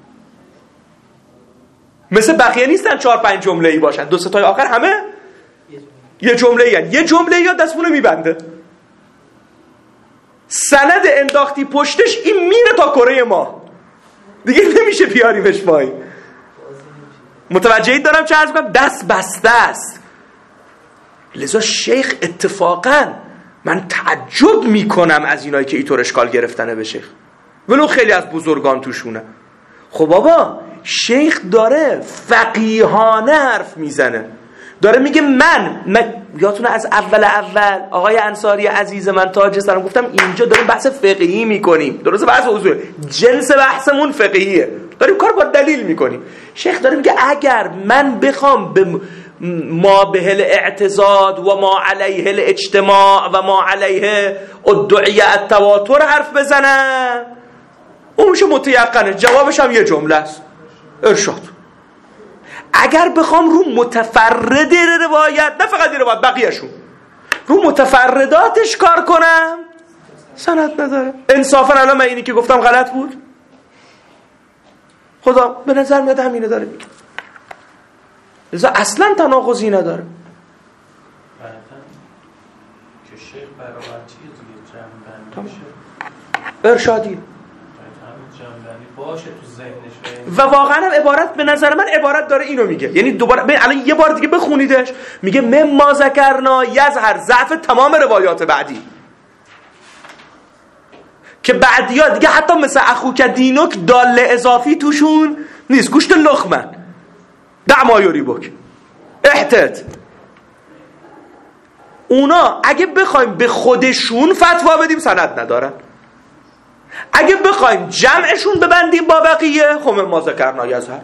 مثل بقیه نیستن 4-5 جمله ای باشن. 2 تای آخر همه یه جمله ای هن. یه جمله ای ها دستمونو میبنده، سند انداختی پشتش این میره تا کره ما دیگه نمیشه بیاریمش پایین. متوجهید دارم چه عرض کنم؟ دست بسته است. لذا شیخ اتفاقا من تعجب میکنم از اینایی که اینطور اشکال گرفتنه به شیخ، ولو خیلی از بزرگان توشونه. خب بابا شیخ داره فقیهانه حرف میزنه، داره میگه من یادتونه از اول آقای انصاری عزیز من تاج سرم گفتم اینجا داریم بحث فقهی میکنیم، درسته؟ بحث اصول، جنس بحثمون فقهیه، داریم کار با دلیل میکنیم. شیخ داره میگه اگر من بخوام به ما به الاعتضاد و ما علیه الاجتماع و ما علیه ادعیه التواتر حرف بزنم، اون میشه متیقنه، جوابش هم یه جمله است، ارشاد. اگر بخوام رو متفرد روایت، نه فقط روایت، بقیهشون رو متفرداتش کار کنم، سند نداره. انصافا الان من اینی که گفتم غلط بود؟ خدا به نظر میاد همینه داره میگه. لذا اصلا تناقضی نداره. که شیخ برای چیه دیگه جمع ارشادی باشه تو ذهنش. و واقعا هم عبارت به نظر من عبارت داره اینو میگه، یعنی دوباره الان یه بار دیگه بخونیدش، میگه مما ذکرنا یظهر ضعف تمام روایات بعدی، که بعدیا دیگه حتی مثل اخوک دینک دال اضافی توشون نیست، گوشت لخمن دعمایوری بک احتت. اونا اگه بخوایم به خودشون فتوا بدیم سند ندارن، اگه بخوایم جمعشون ببندیم با بقیه خب ما ذکرنا یظهر.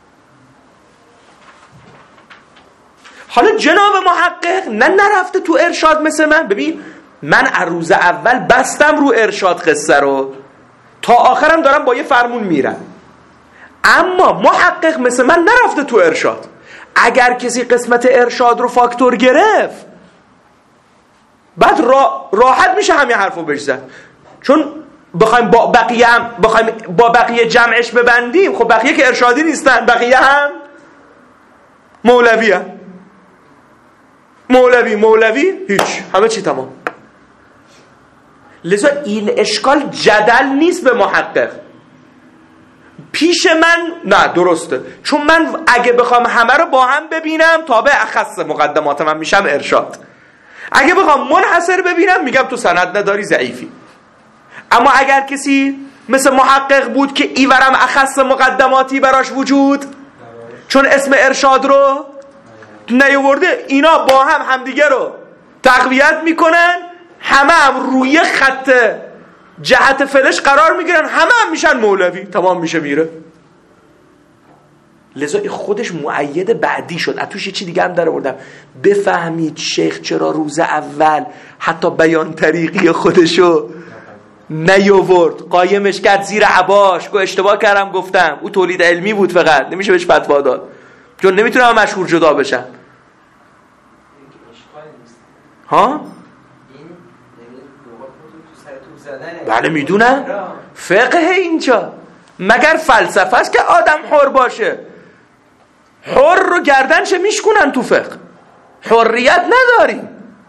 حالا جناب محقق نرفته تو ارشاد مثل من. ببین من از روز اول بستم رو ارشاد قصه رو، تا آخرم دارم با یه فرمون میرم، اما محقق مثل من نرفته تو ارشاد. اگر کسی قسمت ارشاد رو فاکتور گرفت بعد راحت میشه همین حرفو بهش زد، چون بخوایم با بقیه جمعش ببندیم خب بقیه که ارشادی نیستن، بقیه هم مولوی هم. مولوی هیچ، همه چی تمام. لذا این اشکال جدل نیست به محقق. پیش من نه درسته، چون من اگه بخوام همه رو با هم ببینم تابع اخص مقدمات من میشم ارشاد، اگه بخوام منحصر ببینم میگم تو سند نداری ضعیفی. اما اگر کسی مثل محقق بود که ایورم اخص مقدماتی براش وجود، چون اسم ارشاد رو نیاورده، اینا با هم همدیگه رو تقویت میکنن، همه هم روی خط جهت فلش قرار میگیرن، همه هم میشن مولوی، تمام میشه میره. لذا خودش مؤید بعدی شد. اتوش یه چی دیگه هم در آوردم، بفهمید شیخ چرا روز اول حتی بیان طریقی خودشو نیاورد، قایمش کرد زیر عباش، گو اشتباه کردم گفتم او تولید علمی بود، فقط نمیشه بهش فتوا داد چون نمیتونه هم مشهور جدا بشن. ها؟ بله میدونم، فقه اینجا مگر فلسفه است که آدم حر باشه؟ حر رو گردنش میشکنن تو فقه، حریت نداریم.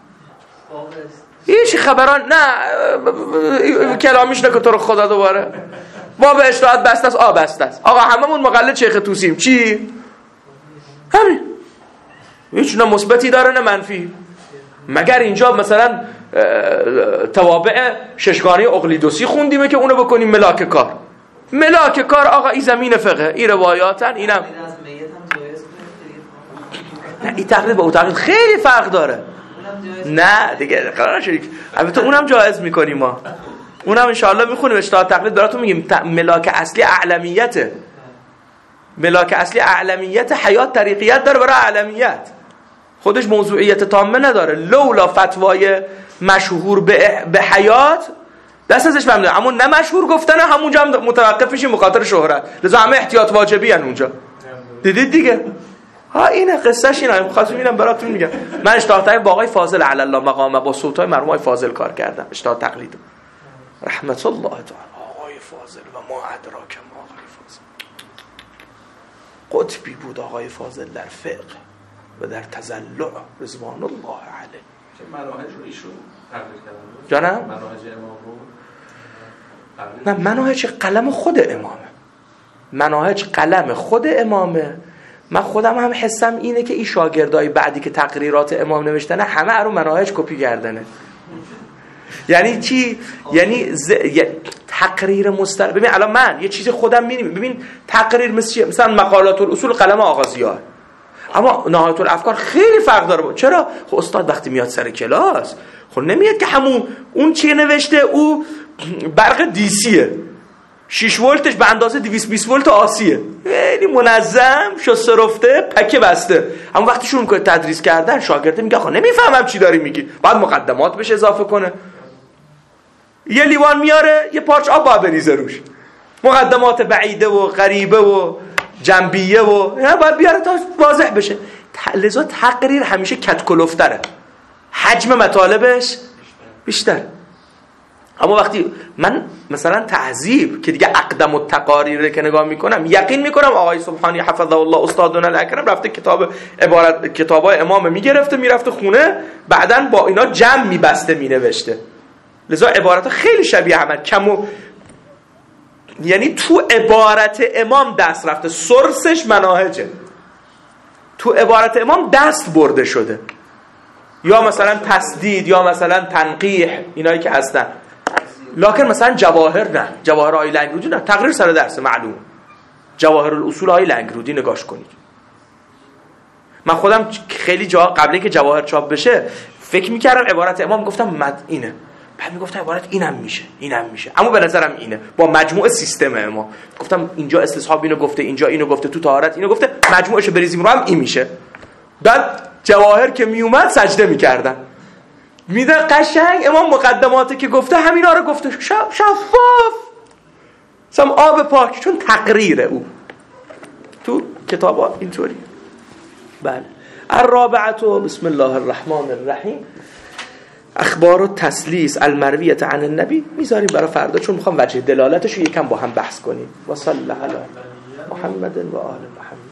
هیچ خبران نه کلامیش نکن تو رو خدا دوباره. ما به اجتهاد بسته است، بسته است. آقا هممون مقلد شیخ توسیم، چی؟ همین. هیچ نه مثبتی داره نه منفی. مگر اینجا مثلا توابع ششگانه اقلیدوسی خوندیمه که اونو بکنیم ملاک کار آقا این زمین فقه، این روایاتن، اینم از میت هم جایز نه، این تقلید با اون تقلید خیلی فرق داره. اونم نه دیگه قرار نشد. البته اونم جایز میکنیم ما، اونم انشاءالله میخونیم. اجتهاد تقلید براتون میگیم ملاک اصلی اعلمیته. ملاک اصلی اعلمیت حیات طریقیت داره برای اعلمیت، خودش موضوعیت تامه نداره. لولا فتوای مشهور به حیات دست ازش ممنون، اما نه مشهور گفتن همونجا هم متوقف میشیم به خاطر شهرت، لذا همه احتیاط واجبی ان اونجا. دیدید دیگه؟ ها اینه قصهش اینه. خواستم اینم براتون میگم. من اجتهاد تقلید با آقای فاضل علی الله مقامه با صوتای مرحوم آقای فاضل کار کردم. اجتهاد تقلید رحمت الله تعالی آقای فاضل و ما ادراک ما آقای فاضل قطبی بود. آقای فاضل در فقه و در تزلع رضوان الله علیه. چه مناهج رو ایشون تقلید کردن؟ جانم؟ مناهج امام رو نه، مناهج قلم خود امامه. مناهج قلم خود امامه. من خودم هم حسم اینه که این شاگردای بعدی که تقریرات امام نوشتنه همه رو مناهج کپی کردنه. یعنی چی؟ یعنی تقریر مستقل. ببین الان من یه چیزی خودم می‌بینم، ببین تقریر مثلا مقالات الاصول قلم آغازیار، اما نهایت الافکار خیلی فرق داره. چرا؟ خب استاد وقتی میاد سر کلاس خب نمیاد که همون اون چیه نوشته او برق دیسیه 6 ولتش به اندازه 220 ولت آسیه، خیلی منظم شسته رفته پکه بسته. اما وقتی شروع میکنه تدریس کردن شاگرد میگه آخه نمیفهمم چی داری میگی، بعد مقدمات بهش اضافه کنه. یه لیوان میاره یه پارچ آب باید بریزه روش، مقدمات بعیده و غریبه و جنبیه و باید بیاره تا واضح بشه. لذا تقریر همیشه کتکلفتره، حجم مطالبش بیشتر. اما وقتی من مثلا تهذیب که دیگه اقدم التقاریر که نگاه میکنم یقین میکنم آقای سبحانی حفظه الله استادنا الاکرم رفته کتابای امام میگرفته میرفته خونه، بعداً با اینا جمع میبسته مینوشته. لذا عبارت خیلی شبیه هم یعنی تو عبارت امام دست رفته، سورسش مناهجه، تو عبارت امام دست برده شده، یا مثلا تسدید یا مثلا تنقیح اینایی که هستن. لکن مثلا جواهر نه، جواهر آی لنگرودی نه، تقریر سر درس معلوم. جواهر الاصول آی لنگرودی نگاش کنید. من خودم خیلی جا قبل اینکه جواهر چاپ بشه فکر میکردم عبارت امام گفتم اینه، بعد میگفتم عبارت اینم میشه، اما به نظرم اینه با مجموع سیستم امام. گفتم اینجا استصحاب اینو گفته، اینجا اینو گفته، تو طهارت اینو گفته، مجموعشو بریزیم رو هم این میشه. بعد جواهر که میومد سجده میکردن، میدن قشنگ امام مقدماتی که گفته همینا رو گفته، شفاف سم آب پاک، چون تقریره او تو کتابا اینطوری. بله. الرابعه بسم الله الرحمن الرحیم اخبار و تسلیس المرویه عن النبی میذاریم برای فردا، چون میخوام وجه دلالتش رو یکم با هم بحث کنیم. و صلی الله علی محمد و آل محمد.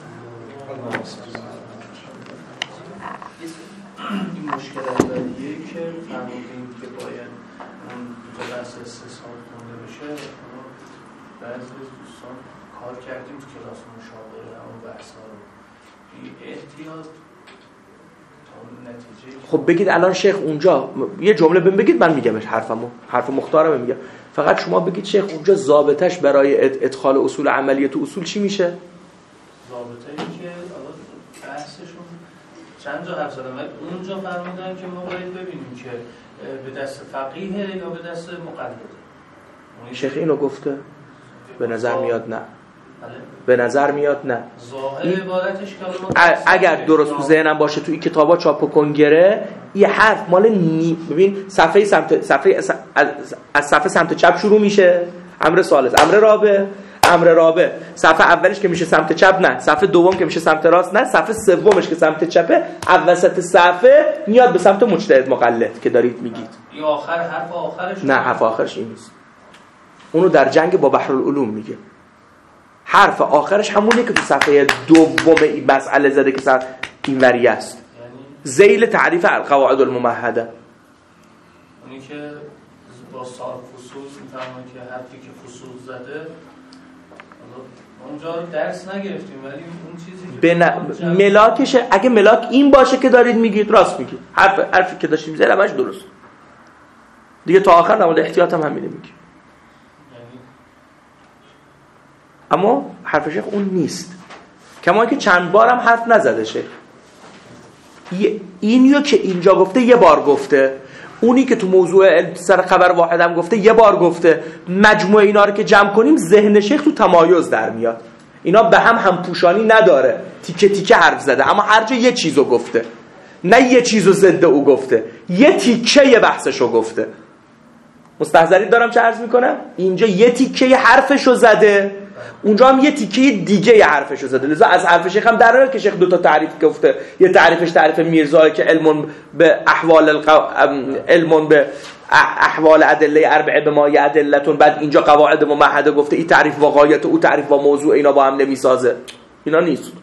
این مشکل اولیه که فرمودیم که باید اون دو بحث استثار کنده بشه، بعضی دوستان کار کردیم تو کلاس مشاوره اون بحثا رو بی احتیاط تا نتیجه. خب بگید الان شیخ اونجا یه جمله بگید، من میگمش حرف مختارم میگم. فقط شما بگید شیخ اونجا ضابطش برای ادخال اصول عملیه تو اصول چی میشه؟ ضابطه‌ای که بحثشون چند جا حرف زدم، ولی اونجا فرمودن که ما باید ببینیم که به دست فقیه یا به دست مقلده. شیخ اینو گفته؟ به نظر میاد نه. به نظر میاد نه. ظاهر عبارتش اگر درست تو ذهنم باشه تو این کتابا چاپ و کنگره یه حرف مال ببین صفحه از صفحه سمت چپ شروع میشه، امر ثالث، امر رابع صفحه اولش که میشه سمت چپ نه، صفحه دوم که میشه سمت راست نه، صفحه سومش که سمت چپه، وسط صفحه میاد به سمت مجتهد مقلد که دارید میگید. یا آخر حرف آخرش نه، حرف آخرش این نیست. اونو در جنگ با بحرالعلوم میگه. حرف آخرش همونه که تو صفحه دوم این مسئله زده که سر این وری است، یعنی ذیل تعریف القواعد الممهده. اونی که با صار فصول میفهمه که حرفی که فصول زده اونجا درس نگرفتیم، ولی اون چیزی که ملاکشه. اگه ملاک این باشه که دارید میگید راست میگید، حرفی که داشتیم زیر همش درست دیگه. تا آخر در مورد احتیاط هم همینه میگیم، اما حرف شیخ اون نیست. کما که چند بارم حرف نزده شیخ، اینیو که اینجا گفته یه بار گفته، اونی که تو موضوع سر خبر واحد هم گفته یه بار گفته. مجموع اینا رو که جمع کنیم ذهن شیخ تو تمایز در میاد. اینا به هم پوشانی نداره، تیکه تیکه حرف زده، اما هر جا یه چیزو گفته، نه یه چیزو ضد او گفته، یه تیکه یه بحثشو گفته. مستحضرید دارم چه عرض میکنم؟ اینجا یه تیکه یه حرفشو زده، اونجا هم یه تیکه دیگه یه حرفشو زده. لذا از حرف شیخ هم در که شیخ 2 تا تعریف گفته. یه تعریفش تعریف میرزایی که علم به احوال ادله اربعه به مایه ادلتون، بعد اینجا قواعد ممهده گفته. این تعریف واقعیت، او تعریف با موضوع، اینا با هم نمیسازه. اینا نیست.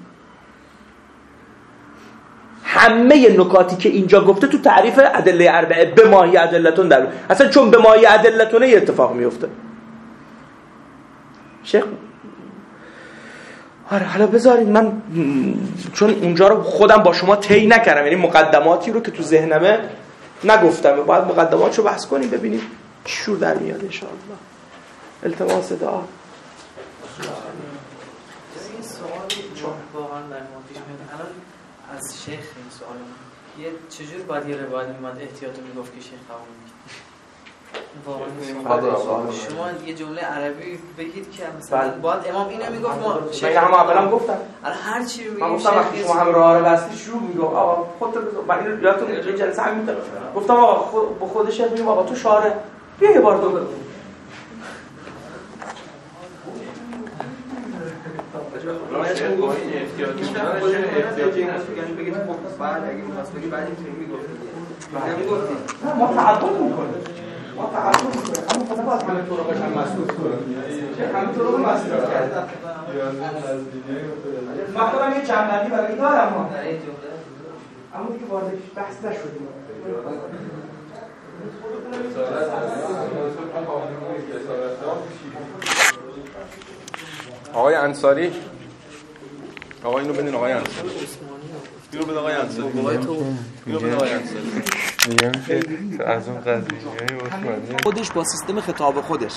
همه نکاتی که اینجا گفته تو تعریف ادله اربعه به مایه ادلتون در اصلا چون به مایه ادلتونه یه اتفاق میفته. شیخ آره حالا بذارید من چون اونجا رو خودم با شما طی نکردم، یعنی مقدماتی رو که تو ذهنمه نگفتم، باید مقدماتشو بحث کنیم ببینیم چی شور در میاد ان شاء الله. التماس دعا. این سوالی واقعا در ما پیش میاد الان از شیخ این سوال یه چجور باید یه روایت میمد احتیاطو میگفت که شیخ قبول میکنه؟ شما یه جمله عربی بگید که مثلا باید امام اینو میگفت ما شیخ هم اولا گفتم هر چی من گفتم وقتی شما هم راه رو بستی شروع میگفت آقا خودت من اینو یادتون یه جلسه همین گفتم آقا با خود شیخ میگم آقا تو شاره بیا یه بار دو بگو. ما تعدد میکنیم اما خدا باید همه طرقش هم مسئول کنیم، همه طرق مسئول کرد. من خودم یه جنبندی برای دارم اما دیگه وارد بحث نشدیم. آقای انصاری، آقا اینو بدین آقای انصاری. اینو بده آقای انصاری. اینو بده آقای انصاری. میگم که از اون قضیه عثمانی خودش با سیستم خطاب خودش